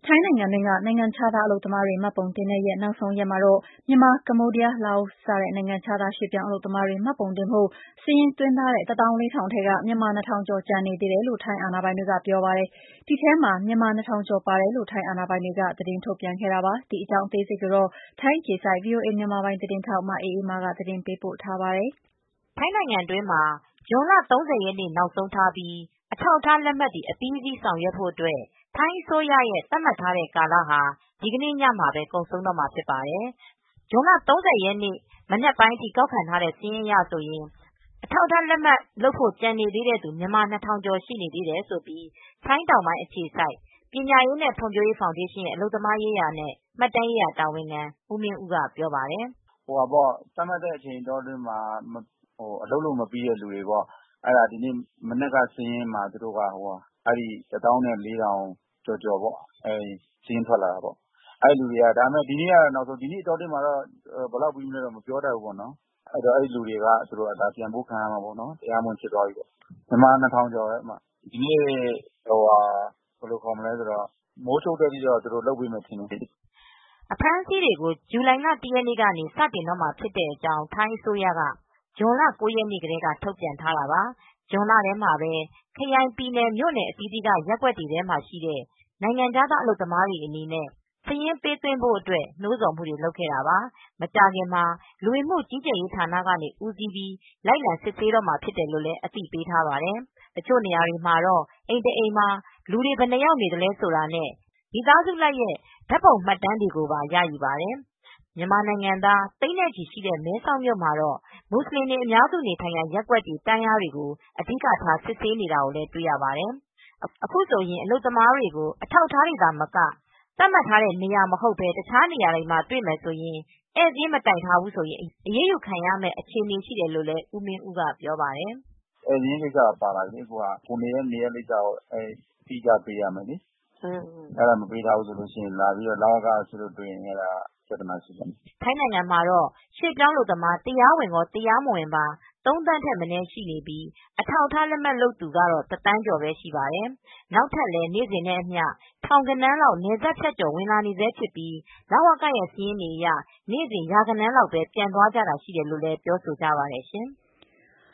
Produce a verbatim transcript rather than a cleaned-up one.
ထိုင်းနိုင်ငံတွင်းက နိုင်ငံခြားသားအလုပ်သမားတွေ မှတ်ပုံတင်တဲ့ရက်နောက်ဆုံးရက်မှာတော့ မြန်မာ၊ ကမ္ဘောဒီးယား၊ လာအို စတဲ့နိုင်ငံခြားသားရွှေ့ပြောင်းအလုပ်သမားတွေ မှတ်ပုံတင်ဖို့ စာရင်းသွင်းထားတဲ့ တသောင်းလေးထောင်ထဲက မြန်မာ နှစ်ထောင်ကျော်ကျန်နေသေးတယ်လို့ ထိုင်းအာဏာပိုင်တွေကပြောပါတယ်။ ဒီထဲမှာ မြန်မာ နှစ်ထောင်ကျော်ပါတယ်လို့ ထိုင်းအာဏာပိုင်တွေက သတင်းထုတ်ပြန်ခဲ့တာပါ။ ဒီအကြောင်းအသေးစိတ်ကို ထိုင်းအခြေစိုက် ဗွီအိုအေမြန်မာပိုင်းသတင်းထောက် မအေးအေးမာက သတင်းပေးပို့ထားပါတယ်။ ထိုင်းနိုင်ငံတွင်းမှာ ဇွန်လ ၃၀ ရက်နေ့ နောက်ဆုံးထားပြီး အထောက်အထားလက်မှတ်တွေ အပြီးအစီးဆောင်ရွက်ဖို့အတွက် ထိုင်းအစိုးရရဲ့ သတ်မှတ်ထားတဲ့ကာလဟာ ဒီကနေ့ညမှာပဲ ကုန်ဆုံးတော့မှာဖြစ်ပါတယ်။ ဇွန်လ ၃၀ ရက်နေ့ မနက်ပိုင်းအထိ ကောက်ခံထားတဲ့ စာရင်းအရဆိုရင် အထောက်အထားလက်မှတ်လုပ်ဖို့ ကျန်နေသေးတဲ့သူ မြန်မာ နှစ်ထောင်ကျော်ရှိနေသေးတယ်လို့ ထိုင်းတောင်ပိုင်းအခြေစိုက် ပညာရေးနဲ့ ဖွံဖြိုးရေးဖောင်ဒေးရှင်းရဲ့ အလုပ်သမားရေးရာနဲ့ မှတ်တမ်းရေးရာတာဝန်ခံ ဦးမင်းဦးကပြောပါတယ်။ "သတ်မှတ်တဲ့အချိန်အတွင်းမှာ အလုပ်လုပ်မပြီးတဲ့သူတွေပေါ့ ဒီနေ့မနက်ကစာရင်းမှာ တသောင်းနဲ့လေးထောင်ကျော်ကျော်ပေါ့ စာရင်းထွက်လာတာပေါ့။ ဒီနေ့ကတော့နောက်ဆုံး ဒီနေ့အတောအတွင်းမှာတော့ ဘယ်လောက်ပြီးမလဲတော့မပြောတတ်ဘူး။ အဲဒီလူတွေက ပြန်ပို့ခံရမှာပေါ့နော် တရားမဝင်ဖြစ်သွားပြီပေါ့။ မြန်မာနှစ်ထောင်ကျော်ပဲ ဒီနေ့ မိုးချုပ်တဲ့အထိတော့ လုပ်ပေးမယ်ထင်တယ်။ " အဖမ်းအဆီးတွေကို ဇူလိုင်လ ၁ ရက်နေ့ကနေ စတင်တော့မှာဖြစ်တဲ့အကြောင်း ထိုင်းအစိုးရက ဇွန်လ ၉ ရက်နေ့ကတည်းက ထုတ်ပြန်ထားတာပါ။ ဇွန်လထဲမှာပဲ ခရိုင်ပြည်နယ်မြို့နယ်အသီးသီးက ရပ်ကွက်တွေထဲမှာရှိတဲ့ နိုင်ငံခြားသားအလုပ်သမားတွေအနေနဲ့ စာရင်းပေးသွင်းဖို့အတွက် နှိုးဆော်မူတွေလုပ်ခဲ့တာပါ။ မကြာခင်မှာ လူဝင်မှုကြီးကြပ်ရေးဌာနကနေ ဦးစီးပြီး လိုက်လံစစ်ဆေးတော့မှာဖြစ်တယ်လို့ အသိပေးထားပါတယ်။ တချို့နေရာတွေမှာတော့ အိမ်တအိမ်မှာ လူတွေဘယ်နှစ်ယောက်နေသလဲဆိုတာနဲ့ မိသားစုလိုက်ရဲ့ ဓါတ်ပုံမှတ်တမ်းတွေကိုပါ ရယူပါတယ်။ မြန်မာနိုင်ငံသား သိန်းနဲ့ချီရှိတဲ့ မဲဆောက်မြို့မှာတော့ မူဆလင်တွေအများစုနေထိုင်ရာ ရပ်ကွက်တွေ တန်းလျားတွေကို အဓိကထား စစ်ဆေးနေတာကိုတွေ့ရပါတယ်။ အခုဆိုရင် အလုပ်သမားတွေကို အထောက်အထားတွေသာမက သတ်မှတ်ထားတဲ့နေရာမဟုတ်ပဲ တခြားနေရာတွေမှာတွေ့မယ်ဆိုရင် ဧည့်စာရင်းမတိုင်ထားဘူးဆိုရင် အရေးယူခံရမယ့်အခြေအနေရှိတယ်လို့ ဦးမင်းဦးကပြောပါတယ်။ "ဧည့်စာရင်းကိစ္စကပါလာပြီ ကိုယ်နေတဲ့နေရပ်လိပ်က အတိအကျပေးရမယ်လေ။ အဲဒါမပေးထားဘူးဆိုရင် လဝက စစ်လို့တွေ့ရင် ပြဿနာရှိတယ်။" ထိုင်းနိုင်ငံမှာတော့ ရွှေ့ပြောင်းအလုပ်သမား တရားဝင်ရော တရားမဝင်ပါ သုံးသန်းထက်မနည်းရှိနေပြီး အထောက်အထားလက်မှတ်လုပ်သူကတော့ တသန်းကျော်ပဲရှိပါတယ်။ နောက်ထပ်လည်း နေ့စဉ်နဲ့အမျှ ထောင်ဂဏန်းလောက် နယ်စပ်ဖြတ်ကျော်ဝင်လာနေဆဲဖြစ်ပြီး လဝကရဲ့စာရင်းတွေအရ နေ့စဉ် ရာဂဏန်းလောက်ပဲ ပြန်သွားကြတာရှိတယ်လို့ ပြောဆိုကြပါတယ်ရှင်